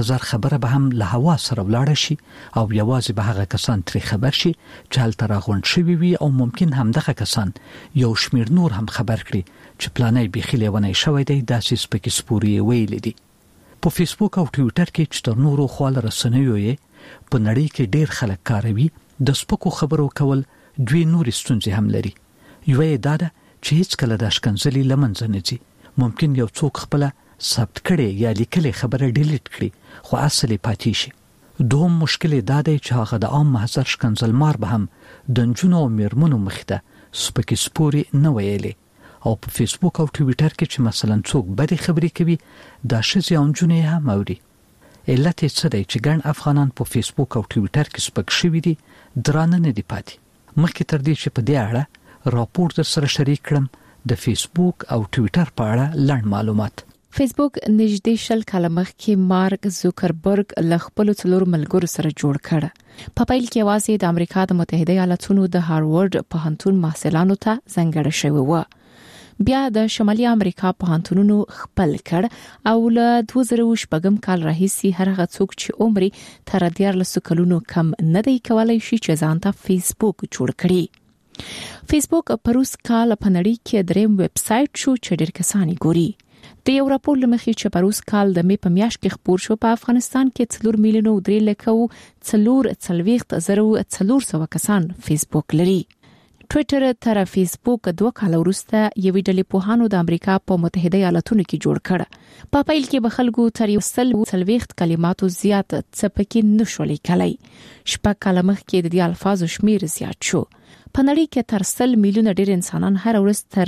محضر خبره به هم له هوا سره ولاړ شي او یوازې به هغه کسان ترې خبر شي چې هلته راغونډ شوي وي او ممکن هم دغه کسان یو شمیر نور هم خبر کړي چې پلانای بیخي لیونی شوی دی داسې سپکې سپورې ویلې دي. په فیسبوک او ټویټر کې چې تر نورو خواله رسنیو یې په نړۍ کې ډیر خلک کاروي د سپکو خبرو کول دوی نورې ستونزې هم لري. یوه یې دا ده چې هیڅ کله د ښکنځلې له منځه نه ځي. ممکن یو څوک خپله ثبت کړي یا لیکلې خبره ډیلیټ کړي خو اصل یې پاتې شي. دوهم مشکل دا دی چې هغه د عام محضر ښکنځلمار به هم د نجونو او میرمنو مخې ته سپکې سپورې نه ویلې او په فیسبوک او ټویټر کې چې مثلا څوک بدې خبرې کوي دا ښځې او نجونې هم اوري. علت یې څه دی چې ګڼ افغانان په فیسبوک او ټویټر کې سپک شوي دي درانه نه دي پاتې. مخکې تر دې چې په دې اړه راپور در سره شریک کړم د فیسبوک او ټویټر په اړه لنډ معلومات. فیسبوک نږدې 10 کاله مخکې مارک زوکربرګ له خپل څلور ملګرو سره جوړ کړ. په پیل کې واسي د امریکا د متحده ایالاتونو د هاروارد پوهنتون محصلانو ته ځانګړی شوی و. بیا د شمالي امریکا پوهنتونونو خپل کړ او له 2014 کال راهیسې هر هغه څوک چې عمر تر 14 کلونو کم نه دی کولای شي چې ځان ته فیسبوک جوړ کړي. فیسبوک پروس کال په نړۍ کې دریم ویب سټ شو چې ډېر کسان ګوري. د یو راپور لمخې چې پروس کال د می په میاشت کې خبر شو په افغانستان کې 4,3,400,400 کسان فیسبوک لري. ټویټر تر فیسبوک 2 کال وروسته یوې ډلې پوهانو د امریکا په متحده ایالاتونو کې جوړ کړ. په پیل کې به خلکو تر 140 کلماتو زیات څه پکې نشو لیکلای. شپږ کاله مخکې د دې الفاظو شمیر زیات شو. په نړۍ کې تر 100 میلیونه ډېر انسانان هر ورځ تر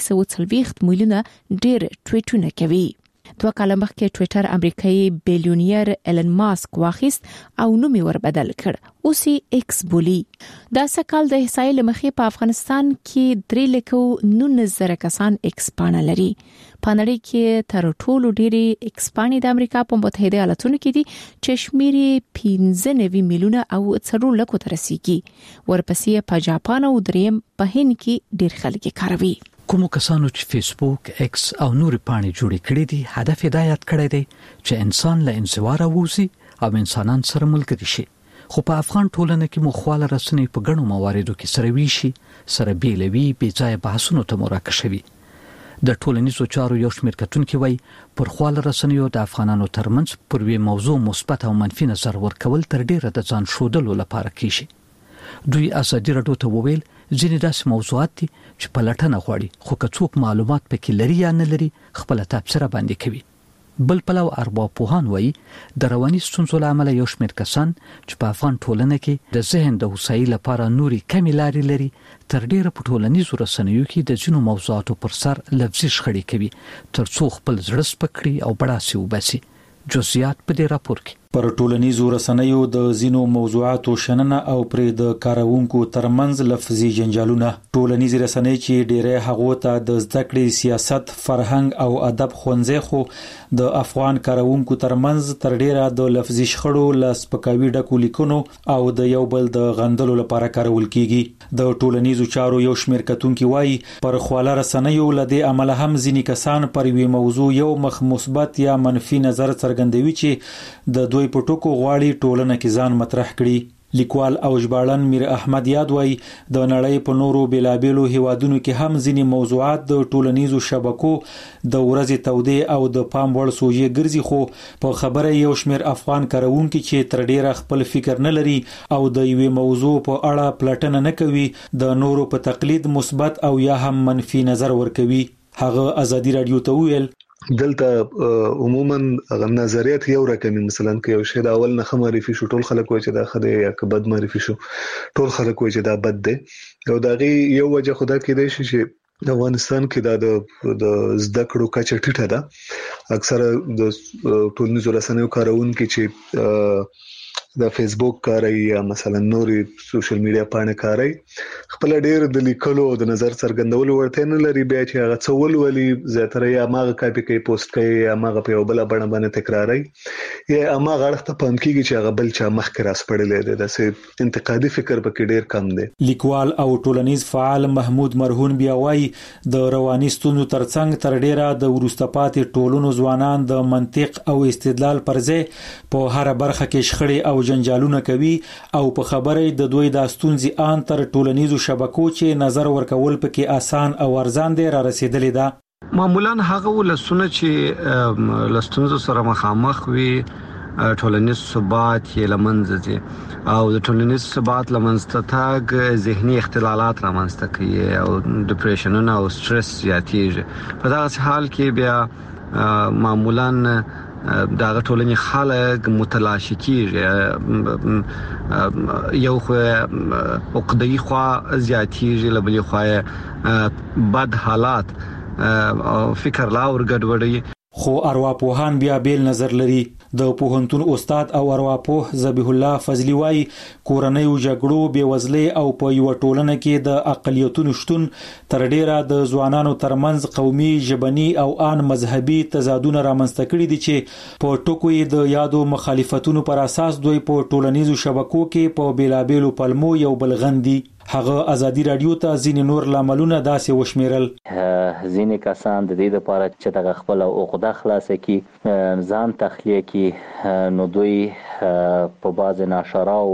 340 میلیونه ډېر ټویټونه کوي. 2 کال مخکې ټویټر امریکایي بیلیونیر ایلن ماسک واخیست او نوم یې وربدل کړ. اوس یې ایکس بولی. دا سکهال د احصایې لمخې په افغانستان کې 3,19,000 کسان ایکس پاڼه لري. په نړۍ کې تر ټولو ډېری ایکس پاڼې د امریکا په متحده ایالاتونو کې دي چې شمیر 15 میلیونه او 4 لکو ته رسیږي. ورپسې په جاپان او دریم په هند کې ډېر خلک کاروي. کومو کسانو چې فیسبوک، ایکس او نور پاڼې جوړې کړې دي هدف یې دا یاد کړی دی چې انسان له انزواره ووځي او انسانان سره ملګري شي. خو په افغان ټولنه کې مخواله رسنۍ په ګڼو مواردو کې سره ویشي، سره بیلوي، بې ځایه بحثونو ته مراکشوي. د ټولنیزو چارو یو شمېر کتونکي وایي پر خواله رسنیو د افغانانو ترمنځ پر یوې موضوع مثبت او منفي نظر ورکول تر ډیره د ځان ښودلو لپاره کیږي. دوی ازادي راډیو ته وویل ځینې داسې موضوعات دي چې پلټنه غواړي خو که څوک معلومات پکې لري یا نه لري خپله تبصره باندې کوي. بل پلو ارواپوهان وایي د رواني ستونزو له امله یو شمېر کسان چې په افغان ټولنه کې د ذهن د هوسایي لپاره نورې کمې لارې لري تر ډیره په ټولنیزو رسنیو کې د ځینو موضوعاتو پر سر لفظي شخړې کوي تر څو خپل زړه سپک کړي او بړاسې وباسي. جزئیات په دې راپور کې. پر ټولنیزو رسنیو د ځینو موضوعاتو شننه او پرې د کاروونکو ترمنځ لفظي جنجالونه. ټولنیزې رسنۍ چې ډېری هغو ته د زده کړې، سیاست، فرهنګ او ادب ښوونځی خو د افغان کاروونکو ترمنځ تر ډیره د لفظي شخړو، لاسپکاوي ډکو لیکنو او د یو بل د غندلو لپاره کارول کیږي. د ټولنیزو چارو یو شمېر کتونکي وایي پر خواله رسنیو له دې امله هم ځینې کسان پر یوې موضوع یو مخ مثبت یا منفي نظر څرګندوي چې د دوی په ټکو غواړي ټولنه کې ځان مطرح کړي. لیکوال او ژباړن میر احمد یاد وایي د نړۍ په نورو بیلابیلو هیوادونو کې هم ځینې موضوعات د ټولنیزو شبکو د ورځې تودې او د پام وړ سوژې ګرځي، خو په خبره یو شمېر افغان کاروونکي چې تر ډیره خپل فکر نه لري او د یوې موضوع په اړه پلټنه نه کوي د نورو په تقلید مثبت او یا هم منفي نظر ورکوي. هغه ازادي راډیو ته ویل دلته عموما نظریات یو رقمي، مثلا که یو شی د اول نه معرفي شو ټول خلک وایي چې دا ښه دی، یا که بد معرفي شو ټول خلک وایي چې دا بد دی. او دا غي یو وجه خدا کېدای شي چې د افغانستان کې د زده کړو کچه ټیټه ده. اکثره د ټولنیزو رسنیو کارونکو چې د فیسبوک کاروي یا مثلا نورې سوشل میډیا باندې کاروي خپل ډیر د لیکلو او د نظر څرګندولو ورته نه لري بیا چې هغه څول ولي زیاتره یا ماغه کاپی کوي پوسټ کوي یا ماغه په بل باندې تکراري یا ماغه اړخ ته پام کیږي چې هغه بل چا مخ کې راس پړلې ده د انتقادي فکر پکې ډیر کم دی. لیکوال او ټولنیز فعال محمود مرهون بیا وايي د رواني ستونزو ترڅنګ تر ډیره د ورسته پاتې ټولنو ځوانان د منطق او استدلال پر ځای په هر برخه کې شخړې او جنجالونه کوي او په خبره د دوی د ستونزې ان تر ټولنیزو شبکو چې نظر ورکول پکې آسان او ارزان دي را رسیدلې ده. معمولا هغه ولسونه چې لستونزو سره مخامخ وي ټولنیز ثبات یې لمنځه دي او د ټولنیز ثبات لمنځه تاګ ذهني اختلالات رامنځته کوي او ډیپریشن او سټرس زیاتېږي. په دغه حال کې بیا معمولا دغه ټولنې خلک متلاشي کیږي یو خو عقدي خوا زیاتېږي لبلي خو بد حالات او فکر لا ورګډوډي. خو ارواپوهان بیا بیل نظر لري. د پوهنتون استاد او ارواپوه ذبیح الله فضلی وايي کورنۍ جګړو بېوزلۍ او په یو ټولنه کې د اقلیتونو شتون تر ډیره د ځوانانو ترمنځ قومي ژبني او ان مذهبي تضادونه رامنځته کړي دي چې په ټکو د یادو مخالفتونو پر اساس دوی په ټولنیزو شبکو کې په بیلابېلو پلمو یو بلغندي. هغه ازادي رادیو ته ځینې نور لاملونه داسې وشمیرل. ځینې کسان د دې لپاره چې د خپل عقده خلاصه کی ځان تخلیه کی نو دوی په باز ناشراو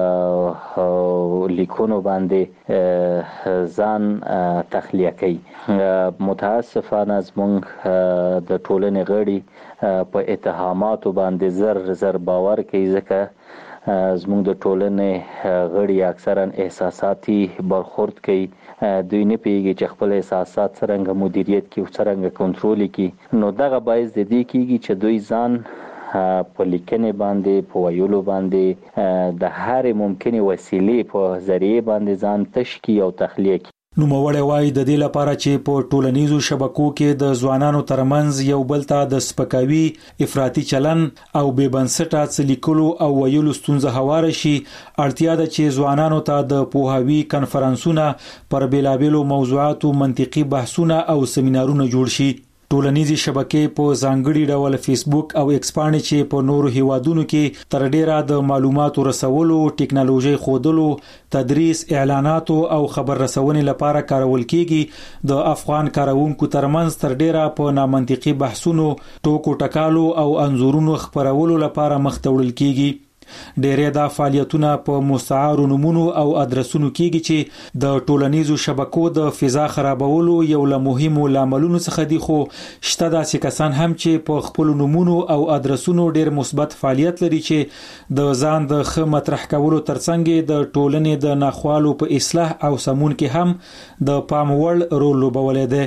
لیکونو باندې ځان تخلیه کوي. متاسفانه زموږ د ټولنې غړي په اتهاماتو باندې زر باور کوي ځکه زموږ د ټولنې غړي اکثرا احساساتي برخورد کوي. دوی نه پیږي چې خپل احساسات څنګه مدیریت کوي او څنګه کنټرول کوي. نو دغه باعث د دې کیږي چې دوی ځان په لیکنې باندې په ویلو باندې د هر ممکنه وسیلې په ذریعہ باندې ځان تشکی او تخلیه کوي. نو موړی وای د دې لپاره چې په ټولنیزو شبکو کې د ځوانانو ترمنځ یو بل ته د سپکاوي افراطي چلن او بې بنسټه څلیکلو او ویلو ستونزه هواره شي. اړتیا ده چې ځوانانو ته د پوهاوي کنفرانسونه پر بیلابېلو موضوعاتو منطقي بحثونه او سیمینارونه جوړ شي. ټولنیزي شبکې په ځانګړي ډول فیسبوک او ایکس باندې چې په نورو هیوادونو کې تر ډیره د معلوماتو رسولو، ټکنالوژي خودلو، تدریس، اعلاناتو او خبر رسونې لپاره کارول کیږي، د افغان کارونکو ترمنځ تر ډیره په نامنطقي بحثونو، ټوکو ټکالو او انزورونو خبرولو لپاره مخ ته وړل کیږي. ډېرې دا فعالیتونه په مستعارو نومونو او ادرسونو کېږي چې د ټولنیزو شبکو د فضا خرابولو یو له مهمو لاملونو څخه دي. خو شته داسې کسان هم چې په خپل نومونو او ادرسونو ډېر مثبت فعالیت لري چې د ځان د ښه مطرح کولو ترڅنګ د ټولنې د ناخوالو په اصلاح او سمون کې هم د پام وړ رول لوبولی دی.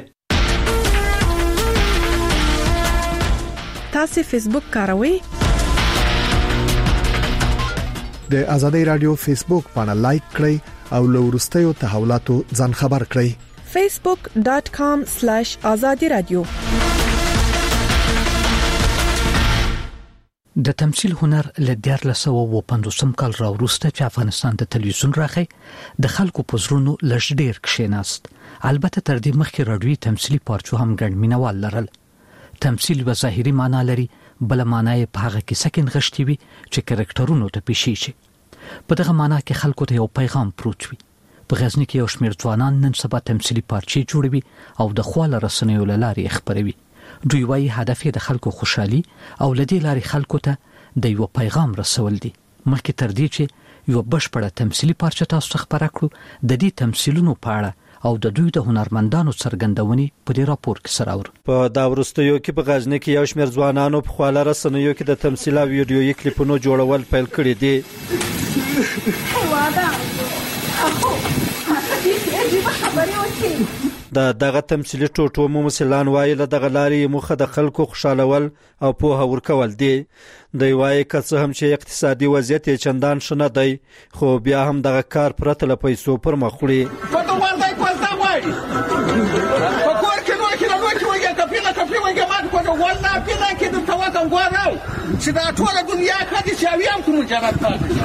تاسو فیسبوک کاروئ؟ د آزادۍ رادیو فیسبوک باندې لایک کړئ او له وروستیو تحولاتو ځان خبر کړئ. facebook.com/azadi radio. د تمثيل هنر له 1950 کال راوروسته چې افغانستان ته تلویزیون راغی د خلکو په زړونو لږ ډیر کښیناست. البته تر دې مخکې راډیوي تمثيلي پارچو هم ګڼ مینوال لرل. تمثيل به ظاهري معنا لري، بل معنا یې په هغه کې سکن غشتي وي چې کریکټرونو ته پیشي شي. په دغه معنا کې خلکو ته یو پیغام پروت وي. په غزنی کې یو شمېر ځوانان نن سبا تمثيلي پارچې جوړوي او د خواله رسنیو لارې خبروي. دوی وايي هدف یې د خلکو خوشحالي او لدې لارې خلکو ته د یو پیغام رسول دي. مخکې تر دې چې یو بشپړه تمثيلي پارچه تاسو خبره کړو، د دې تمثيلونو په اړه او د دوی د هنرمندانو څرګندونې په دې راپور کې سره اور. په دا ورستیو کې په غزنی کې یو شمېر ځوانانو په خواله رسنیو کې د تمثيل او ویډیويي کلیپونو جوړول پیل کړی دي. دغه تمثيلي ټوټو ممثلان وایي له دغه لارې مخه د خلکو خوشالول او پوهه ورکول دي. دوی وایي که څه هم چې اقتصادي وضعیت یې چندان ښه نه دی، خو بیا هم دغه کار پرته له پیسو پر مخ وړي. ته وګورئ چې دا ټول دنیا کې چې اویم کوم جنت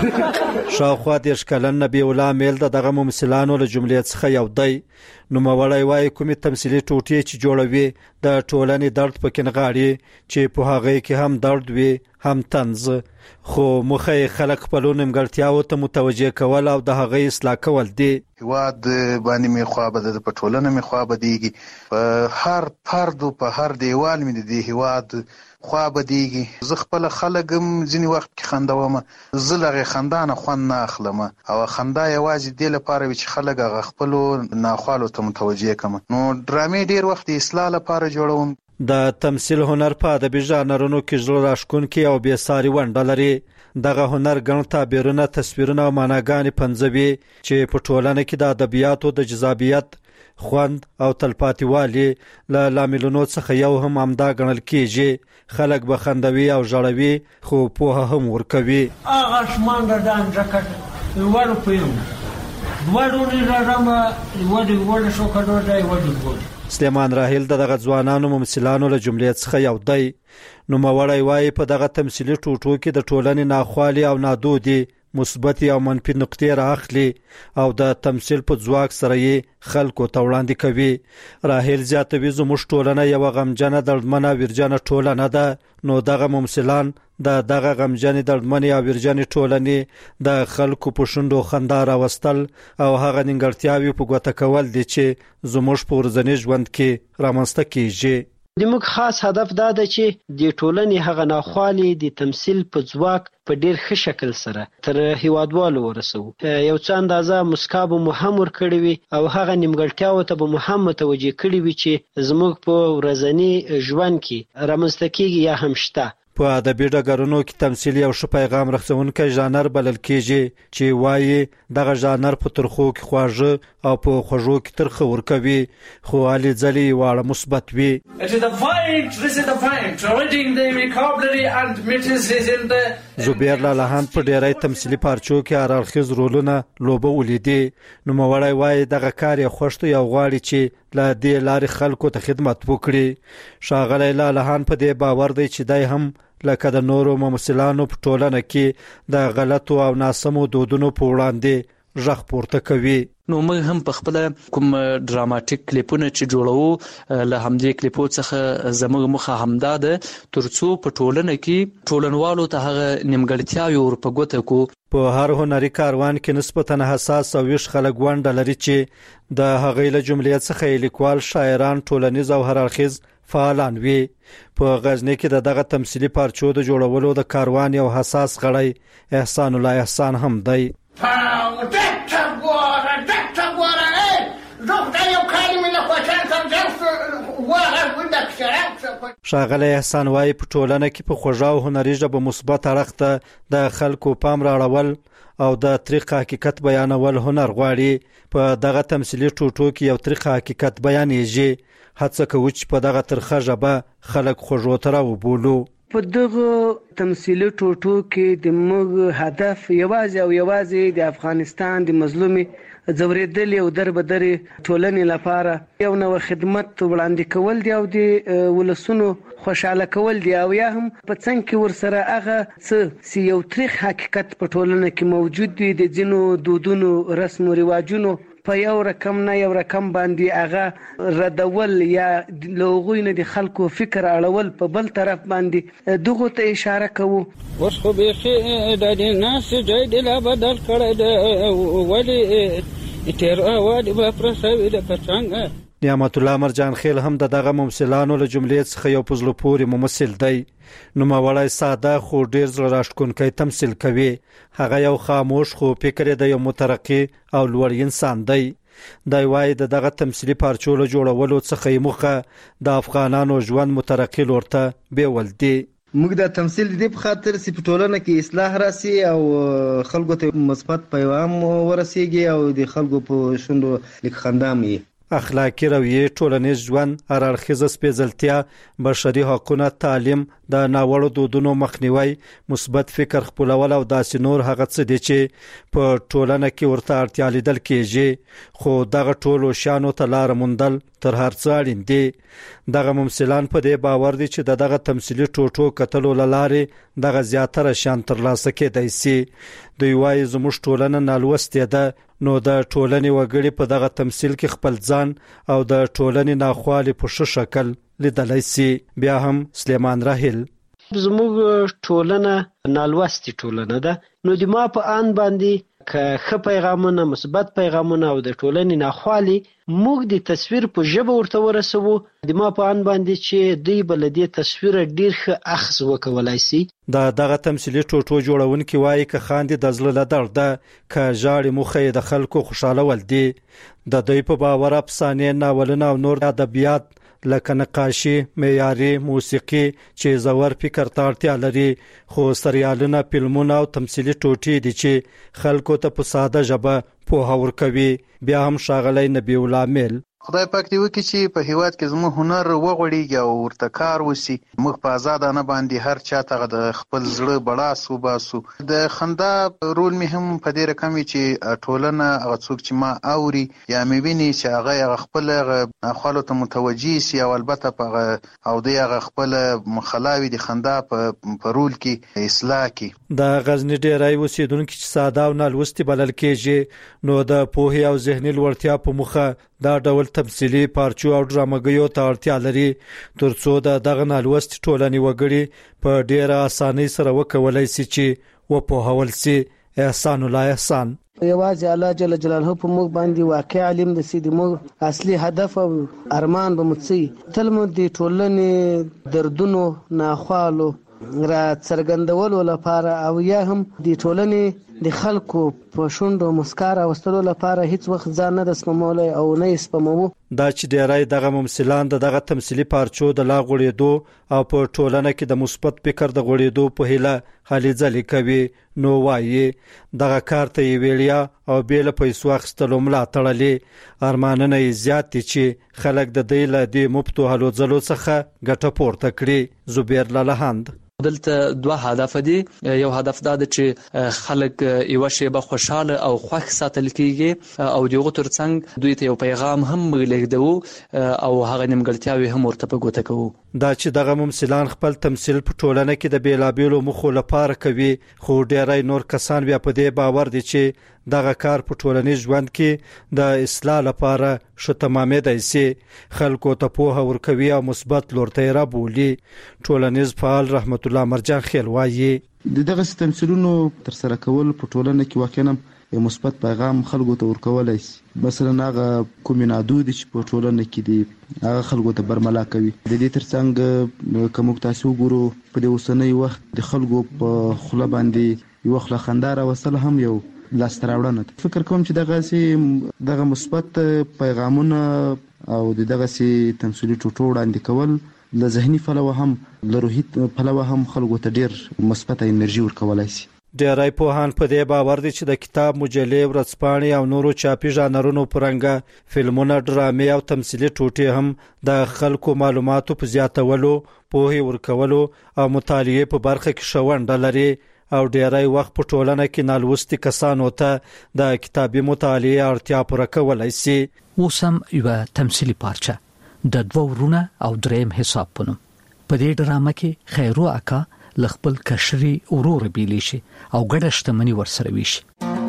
ته شاوخوا د اشکالن نبی الله میل دغه ممثلانو له جملې څخه یو دی نو مولای وای کومي تمثيلي ټوټې چې جوړوي د ټولنې درد پکې نغاړي چې په هغه کې هم درد وي هم طنز خو مخه خلک په لونم ګړتیاو ته متوجه کول او د هغه اصلاح کول دي هواد باندې می خو به د پټولنه می خو به دیږي په هر فرد په هر دیوال می دی هواد خو به دیږي زه خپل خلګم ځینی وخت کې خندوم زلغه خندانه خوان نه اخلم او خندا یوازې د لپاره چې خلک غ خپل ناخوالو ته متوجه کم نو ډرامې ډیر وخت اصلاح لپاره جوړوم د تمثيل هنر په ادبي ژانرونو کې زړه راښکونکي او بې ساري ونډه لري دغه هنر ګڼ تعبیرونه تصویرونه او معناګانې پنځوي چې په ټولنه کې د ادبیاتو د جذابیت خوند او تلپاتیوالي له لاملونو څخه یو هم امدا ګڼل کیږي خلک به خندوي او ژړوي خو په هم ورکوي هغه شمان دان جکټ ورو پېم ورونی راځم ودی شو کډو دی ودی سلیمان راهیل دغه ځوانانو ممثلانو له جملې څخه یو دی نو مولای وای په دغه تمثيلي ټوټو کې د ټولنې ناخوالي او نادودي مثبت او منفي نقطې راخلي او د تمثيل په ځواک سره یې خلکو ته وړاندې کوي راهیل زیاتوي زموږ ټولنه یو غمجنه دردمنه ورجنه ټولنه ده نو دغه ممثلان دغه غمجنې دردمنې او ورجنې ټولنې د خلکو په شوندو خندا راوستل او هغه نیمګړتیاوې په ګوته کول دي چې زموږ په ورځني ژوند کې رامنځته کیږي زموږ خاص هدف دا ده چې د ټولنې هغه ناخوالي د تمثيل په ځواک په ډیر ښه شکل سره تر هیوادوالو ورسو یو څه اندازه مسکاب هم ور کړی وي او هغه نیمګړتیاو ته به محمد توجه کړی وي چې زموږ په ورځنی ژوند کې رامنځته کیږي یا هم شته په ادبي ډګرونو کې تمثيل یو ښه پیغام رسونکی ژانر بلل کیږي چې وایي دغه ژانر په ترخو کې خواږه او په خوږو کې ترخه ورکوي خو علي ځلي واړه مثبت وي زبیر لالهان په ډیری تمثيلي پارچو کې هرالخیز رولونه لوبه ولیدي نو مولای وایي دغه کار یې خوښ یو غواړي چې لا دې لارې خلکو ته خدمت وکړي شاغلی لالهان په دې باور دی چې دای هم لکه د نورو ممثلانو په ټولنه کې د غلطو او ناسمو دودونو په وړاندې ژغ پورته کوي نو موږ هم په خپل کوم ډراماتیک کلیپونه چې جوړو له همدې کلیپو څخه زموږ مخه همدا ده ترڅو په ټولنه کې ټولنوالو ته هغه نیمګړتیاوې ورپګوته کو په هر هنري کاروان کې نسبتاً حساس او ویش خلک ونډه لري چې د هغې له جملې څخه لیکوال شاعران ټولنیز او هررخیز فعالان وي په غزنی کې دغه تمثيلي پارچو د جوړولو د کاروان یو حساس غړی احسان الله احسان هم دی شاغله احسان وای په ټولنه کې په خوږه او هنري ژبه مثبت اړخ ته د خلکو پام راړول او د طریق حقیقت بیانول هنر غواړي په دغه تمثيلي ټوټو کې یو طریق حقیقت بیانېږي هڅه کوي چې په دغه ترخه ژبه خلک خوږو تر وبولو په دغه تمثيلي ټوټو کې د موږ هدف یوازې د افغانستان د مظلومي زوریدل او دربدري ټولنې لپاره یو نو خدمت وړاندې کول دی او د ولسونو خوشاله کول دی او یا هم په څنګه کې ورسره هغه څه یو تاریخ حقیقت په ټولنه کې موجود دی د جنو دودونو رسم او رواجونو په یو رقم نه یو رقم باندې هغه ردول یا لوغوی نه د خلکو فکر اړول په بل طرف باندې دغه ته اشاره کوو اوس خو به د دې ناس جای د لا بدل کړه ولی تیر اواد په پرسوي د پڅنګ نعمت الله مرجان خیل هم دغه ممثلانو له جملې څخه یو پزلو پوري ممثل دی نو مولای ساده خو ډیر زړه راښکونکی تمثيل کوي هغه یو خاموش خو فکر دی یو مترقي او لوړ انسان دی دا وایي دغه تمثيلي پارچو له جوړولو څخه مخه د افغانانو ژوند مترقي لورته بیول دی موږ د تمثيل د خاطر چې په ټولنه کې اصلاح راسي او خلکو ته مثبت پیغام ورسیږي او د خلکو په شوندو لیک خندامي اخلاقی رویه، ټولنیز ژوند، هررخیزه سپېڅلتیا، بشري حقوقونه، تعلیم، د ناوړو دودونو مخنیوي، مثبت فکر خپلول او داسې نور هغه څه دي چې په ټولنه کې ورته اړتیا لیدل کېږي. خو دغه ټولو شانو ته لار موندل تر هر څه اړین دي. دغه ممثلان په دې باور دي چې دغه تمثيلي ټوټو کتلو لاره دغه زیاتره شان ترلاسه کېدای شي. دوی وايي زموږ ټولنه نالوستې ده، نو د ټولنې وګړي په دغه تمثيل کې خپل ځان او د ټولنې ناخوالې په ښه شکل لیدلای شي. بیا هم سلیمان راهیل: زموږ ټولنه نالوستې ټولنه ده، نو د ما په آن باندې که ښه پیغامونه، مثبت پیغامونه او د ټولنې ناخوالي موږ د تصویر په ژبه ورته ورسوو، د ما په آن باندې چې دوی به له دې تصویره ډېر ښه اخذ وکولای شي. دغه تمثیلي ټوټو جوړونکي وایي که خاندي د زړه له درده، که ژاړي موخه یې د خلکو خوشحالول دي. د دوی په باور افسانې، ناولونه او نور ادبیات لکه نقاشي، معیاري موسیقي چې زور فکر ته اړتیا لري، خو سریالونه، فلمونه او تمثیلي ټوټې دي چې خلکو ته په ساده ژبه پوهه ورکوي. بیا هم ښاغلی نبی الله میل: خدای پاک دې وکړي چې په هیواد کې زموږ هنر وغوړېږي او ورته کار وسی. موږ په آزادانه باندې هر چا ته د خپل زړه بړاس وباسو. د خندا رول مې هم په دې رقم چې ټولنه هغه څوک چې ما اوري یا مې ویني چې هغه خپل ناخوالو ته متوجي سي، او البته په او د هغه خپل مخلاوي د خندا په رول کې اصلاح کی. د غزنی ډیری اوسیدونکو چې ساده او نالوستي بلل کېږي، نو د پوهې او ذهني لوړتیا په مخه دا ډول تمثيلي پارچو او ډرامګیو ته اړتیا لري ترڅو دغه نالوستي ټولنې وګړي په ډیره اسانۍ سره وکولای شي چې وپوهول شي. احسان الله احسان: یوازې الله جل جلاله په موږ باندې واقع علم د سید موږ اصلي هدف او ارمان به مڅي تل مو د ټولنې دردونو، ناخوالو را څرګندولو لپاره او یا هم د ټولنې د خلکو په شونډو مسکار اوستلو لپاره هیڅ وخت ځان نه سپمولای او نه سپمو. دا چې ډیری دغه ممثلان دغه تمثيلي پارچو د لا غوړېدو او په ټولنه کې د مثبت فکر د غوړېدو په هیله هلې ځلې کوي، نو وایي دغه کار ته یې ویلیا او بیل پیسو اخیستلو ملا تړلې. ارمانونه یې زیات دي چې خلک د دې له دې مفتو هلو ځلو څخه ګټه پورته کړي. زبیر لالهند: دلته دوه هدف دي. یو هدف دا دی چې خلک یو شیبه خوشاله او خوښ ساتل کیږي او دغه ترڅنګ دوی ته یو پیغام هم لګدو او هغه نیمګړتیاوي هم ورته په ګوته کوو. دا چې دغه ممثلان خپل تمثيل په ټولنه کې د بیلابیلو مخو لپاره کوي، خو ډیری نور کسان بیا په دې باور دي چې دغه کار په ټولنیز ژوند کې د اصلاح لپاره شو تمامېدای شي، خلکو ته پوهه ورکوي او مثبت لور ته رابولي. ټولنیز فعال رحمت الله مرجان خیل وایي: دغه تمثيلونو تر سره کول په ټولنه کې واقعا یو مثبت پیغام خلکو ته ورکولای شي. مثلا هغه کومینادو دي چې په ټولنه کې دي هغه خلکو ته برملا کوي. د دې ترڅنګ کوم تاسو ګورو په دې اوسنۍ وخت د خلکو په خله باندې یو خله خندار وصل هم یو لاستراوړنه. فکر کوم چې دغه مثبت پیغامونه او دغه تمثيلي ټوټو وړاندې کول له ذهني پلوه هم له روحي پلوه هم خلکو ته ډېر مثبت انرژي ورکولای شي. ډیری پوهان په دې باور دي چې د کتاب، مجلې، ورځپاڼې او نورو چاپي ژانرونو پرنګه فلمونه، ډرامې او تمثيلي ټوټې هم د خلکو معلوماتو په زیاتولو، پوهې ورکولو او مطالعې په برخه کې شونډه لري او ډیری وخت په ټولنه کې نالوستي کسانو ته د کتابي مطالعې اړتیا پوره کولای شي. اوس هم یو تمثيلي پارچه د دوه ورونه او دریم حساب پنوم په دې ډرامه کې خیرو اکا لخپل کشري ورور بیلی شي او ګډه شتمنی ورسره ویشي.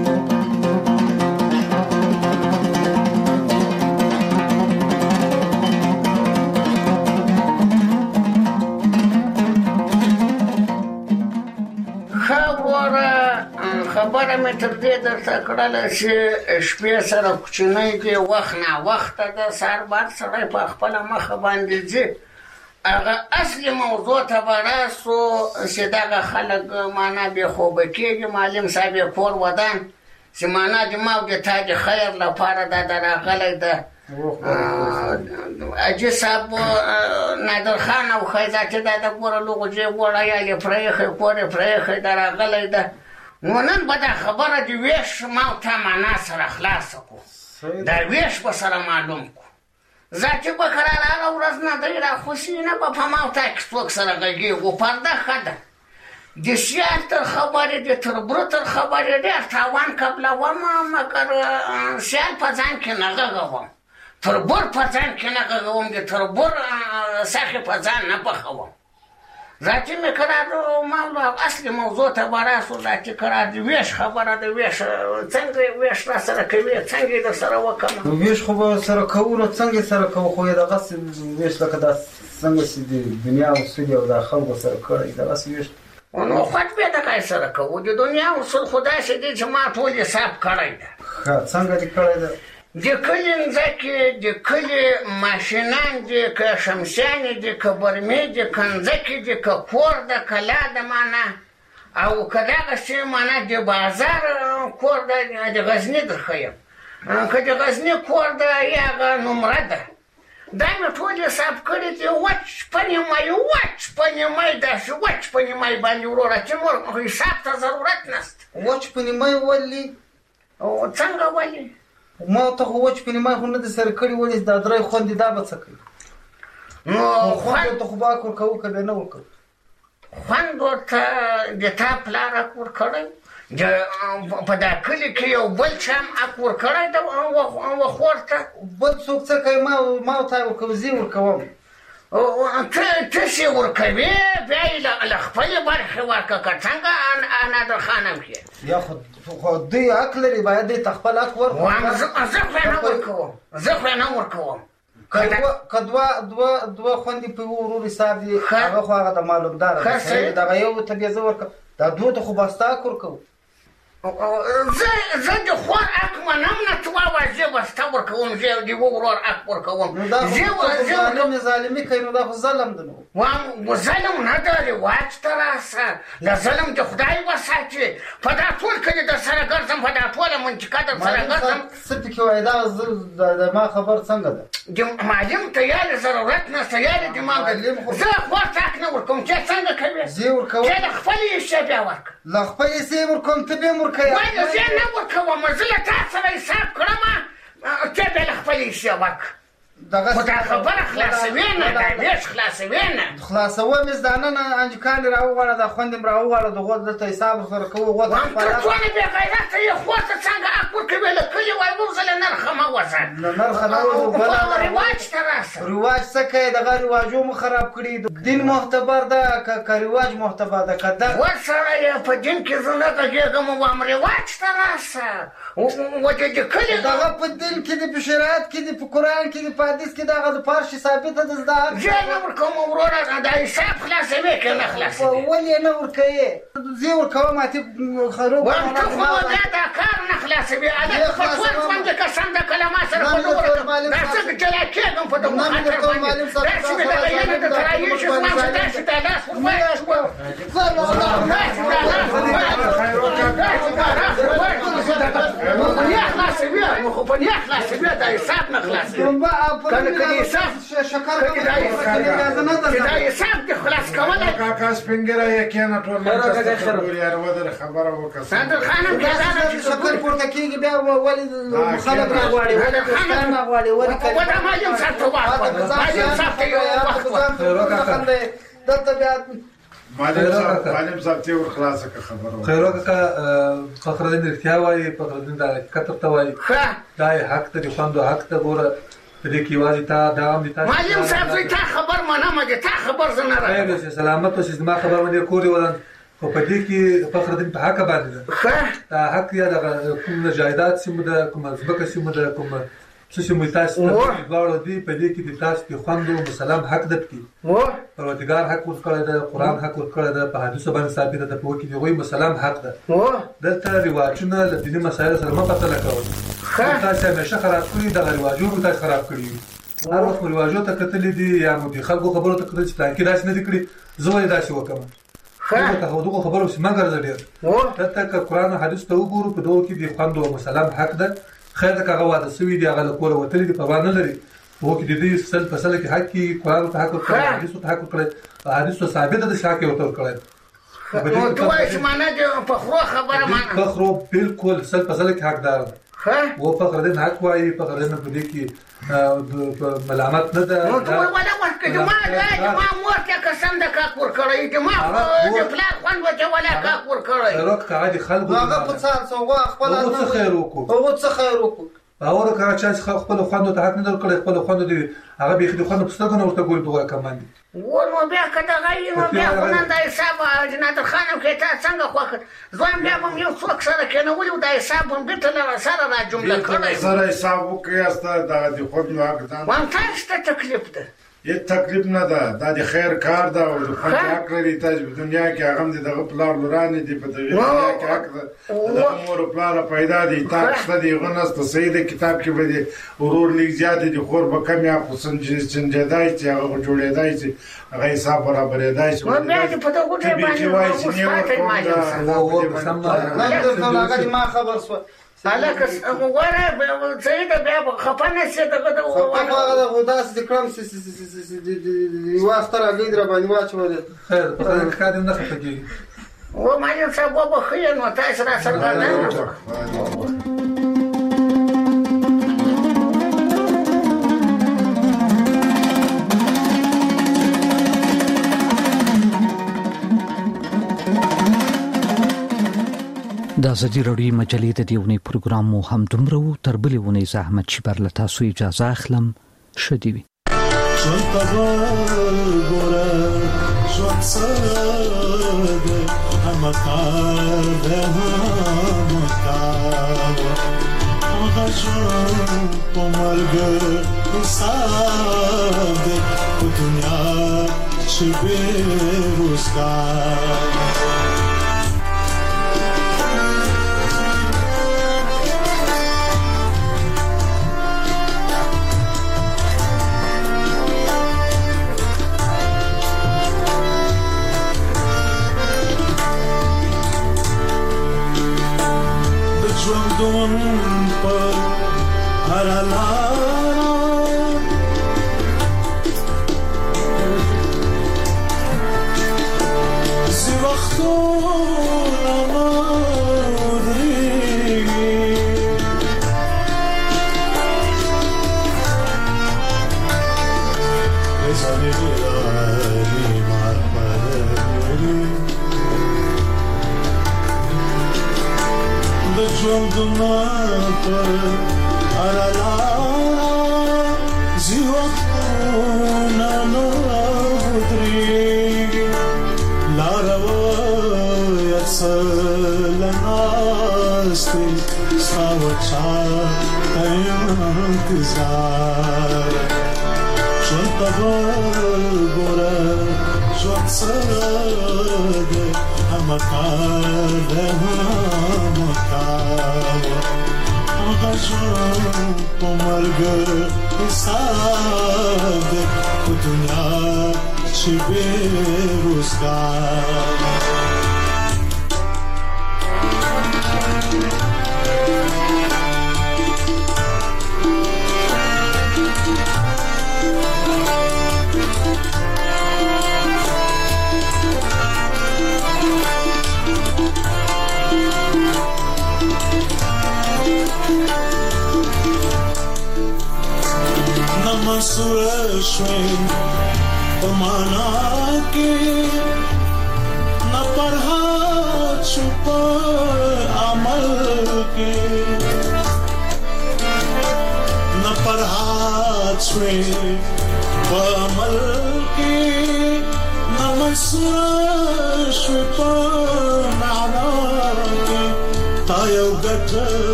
خبره مې تر دې درته کړله چې شپې سره کوچنی دی، وخت نه وخته د سهار بار سړی په خپله مخه باندې ځي. هغه اصلي موضوع ته به راسو چې دغه خلک معنا بې خوبه کېږي. معلم صاحب یې کور ودان چې معنا د ما او د تا د خیر لپاره دا راغلی ده. اجي صاحب نادر خان او خیزاتي دا د ګوره لغجې ګوره یا یې پرېښی کور یې پرېښی دا راغلی ده. نو نن به دا خبره د ویش ما او تا معنا سره خلاصه کړو، دا ویش به سره معلوم کړو. ذاتي بکراله ورځ نه دی راخوشي نه په فما تا کې څوک سره غږیږو پرده ښه ده د سیال تر خبرې د تربرو تر خبرې ډېر تاوان قبلوم مګر سیال په ځان کې نه غږوم تربور په ځان کې نه غږوم د تربور ساخې په ځان نه پخوم ذاتي مې قرار موضوع اصلي موضوع ته براسو ذاتي قرار د ویش خبره د ویش څنګه ویش را سره کوي څنګه د سره وکم ویش خو سره کوو نو څنګه سره کوو خو دا غس ویش لکه دا څنګه چې د دنیا اصول او د خلکو سره کړی دا غس ویش نو خاط به دا کای سره کوو د دنیا اصول خدای شه دې چې ما ټول حساب کړی دا څنګه دې کړی دا د کلی ځکه د کلی ماشینان د ک شمسیان د ک برمې د کنځکې د ک کور د کلا د معنا او کله چې معنا د بازار کور د غزنی درخیم که د غزنی کور د یاغه نمره ده دا مې ټول حساب کړی دی وچ پنیمای دا شو وچ پنیمای باندې وروره چې نور حساب ته ضرورت نشته وچ پنیمای ولی او څنګه ولی ما ته خو وچ پنیمای خو نه د سر کړی ولې دا درې خوندې دا به څه کوي نو خوند ته خو با کور کوو که نه وکړو خوند ورته د تا پلار کور کړی په دا کلي کې یو بل چا هم اکور کړی ده خور ته بل څوک څه کوي ما ورته ورکوم زه ورکوم ته چې ورکوې بیا یې له خپلې برخې ورکړه که څنګه نادر خانم کې یا خو دوی حق لري باید دوی ته خپل حق ورکړي زه خو یې نه ورکوم که دوه خوندې په یو ورور حساب دي هغه خو هغه د معلومدار ده دغه یو ته بیا زه ورکوم دا دوه ته خو به ستا حق ورکوو زه د خور حق منم نه ته ووایه زه به ستا ورکوم زه د ورور حق ورکوم ظالمي کوي نو دا خو ظلم ده نو ظلم نه ده رواج ته راسه له ظلم د خدای وساتي په دا ټول کلي در سره ګرځم په دا ټوله منطقه در سره ګرځم څه پکې وایي دا د ما خبر څنګه ده د معلم ته یا ضرورت نشته یا د دماغ زه خور ته حق نه ورکوم چې څنګه کوې زه ورکوم چې د خپلې حصې بیا ورکړه له خپلې حصې ورکوم ته بیا ورکوې وایي زه نه ورکوم زه له تا سره حساب کړم ته بیا له خپلې حصې ورکړه خو دا خبره خلاصوي نه دا ویش خلاصوي نه خلاصوم یې دا نن انجکان یې راوغواړه دا خوند یې راوغواړه دغه دلته حساب سره کوو غوږ ته څونه بې غیرته یې خور ته څنګه حق ورکوې له کلي وایي موږ زه له نرخه مه وځه نرخه نه رواج ته راسه رواج څه کوي دغه رواجو مو خراب کړي دین معتبر ده که رواج معتبر ده که دغه ورسره په دین کې زه نه غږېږم وایم رواج ته راسه د کلي دغه په دین کې دي په شریعت کې دي په قرآن کې دي په حدیث کې دغه د پارشي ثابته ده زده زه نه ورکوم وروره دا حساب خلاصوي که نه خلاصوي ولې نه ورکوې زه ورکوم اتې خروب ته خو بیا دا کار نه خلاصوي هلک په ټول ژوند کې قسم ده که له ما سره خو نه ورکوم دا څنګه جلا کېږم په دغه خاطر باندې داسې مې دغه ینه د ترایې شي زما چې داسې دا لاس خو په نه خلاصوي دا حساب نه خلاصوي که حساب د خلاص کولی کاکا سپینګره یې کېنه ټول خبره وکړه نادر خانم شکر پورته کېږي بیا ولې خلک راغواړي ولې پښتانه راغواړي ولې دا معلم صاحب ته وخت معلم صاحب ته یو وخت دلته بیا معلم صاحب ته ور خلاصه خبره خیرو کاکا فخرالدین رښتیا وایي فخرالدین دا حقیقت ته وایي دا حق ته خوندو حق ته ګوره دې کې واځي تا دا هم دي تا معلم صاحب زه تا خبر منم دې تا خبر زنه راځي خیر سلامت اوسې ما خبر باندې کوري ولن خو په دې کې فخرالدین په حق باندې دا حق یا د کوم جایداد سیمه ده کوم ځمکه سیمه ده کوم څه سیمه تاسو ته غواړو دي په دې کې د تاسو کې خوندو مسلم حق ده کې پروردگار حق ورکړی ده قرآن حق ورکړی ده په حدیثو باندې ثابت ده په کې دوی مسلم حق ده دلته رواجونه له دیني مسایلو سره مه پرتله کوئ تاسو همیشه خراب کړي دغه رواجونه تاسو خراب کړي هر وخت رواجو ته کتلې دي یا مو د خلکو خبرو ته کتلې چې پلان کې داسې نه دي کړي زه ولې داسې وکړم دغه خبرو چې ما ګرځه ډېر دلته که قرآن او حدیث ته وګورو په دغو کې د خوند او مسلم حق ده خیر ده که هغه واده سوي دي هغه له کوره وتلي دي پروا نه لري په هغو کې د دوی سل په سله کې حق کې قرآن ته حق ورکړی حدیثو ته حق ورکړی حدیثو ثابته ده چې حق یې ورته ورکړی نو ته وایې چې معنا د پخرو خبره پخرو بالکل سل په سله کې حقدار ده و فخر الدین حق وایي فخر الدین په دې کې ملامت نه ده ولا ورکه ما مور ته قسم ده کا کور کړی ما د پلا خوان وته ولا کا کور کړی روک قاعده خلکو هغه په څار سو خپل څه خیر وکړو هغه څه خیر وکړو اور کا چې خپل خوانو ته حق نه درکړي خپل خوانو دي هغه به د خوانو پستګنه ورته ګول دوه کماندي ونو بیا کده غي نو بیا خنان د حساب جنات خانم کې تا څنګه خوخه ځوان بیا هم یو څوک سره کنه ولې د حساب هم بیت له سره را جمله کړی سره حساب وکړي استه د خود نو حق ځان وان تاسو تکلیف ده هیڅ تکلیف نه ده د خیر کار ده او د خلک حق لري ته په دنیا کې هغه دغه پلار لورانه دي په دنیا کې حق ده د مور پلار پیدا دي تاسو د غنست سید کتاب کې به دي ورور لیک زیات دي خور به کم یا حسن چنجدای چې هغه جوړېدای چې هغه حساب برابرېدای شي نو بیا په دغه ټیم باندې ما خبر سو الکه وره سید بیا خپنه سي دغه هغه غداس د کرم یو اختر غید را باندې واچول خیر په خادم نه خپګي و ما یې سبب خو نو تاسو را څنګه د ازادي راډیو مجلې د دیونی پروګرام مو هم دومره تر بلې ونی زحمت چې بر لتا سو اجازه اخلم شدي وي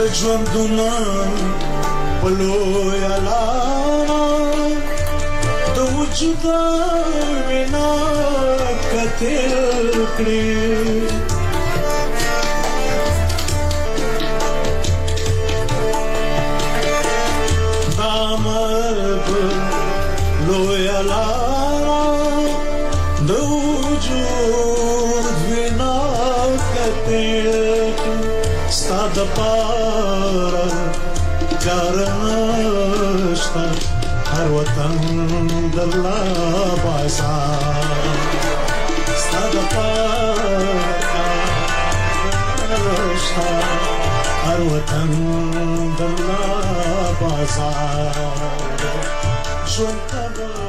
ژوندونه بلوی لارا د وجود وینا کتل کړي دامر لوی لارا د وجود وینا کتل ستاد پارا کارنشتا هر وطن دلا بازار ستاد پارا کارنشتا هر وطن دلا بازار شو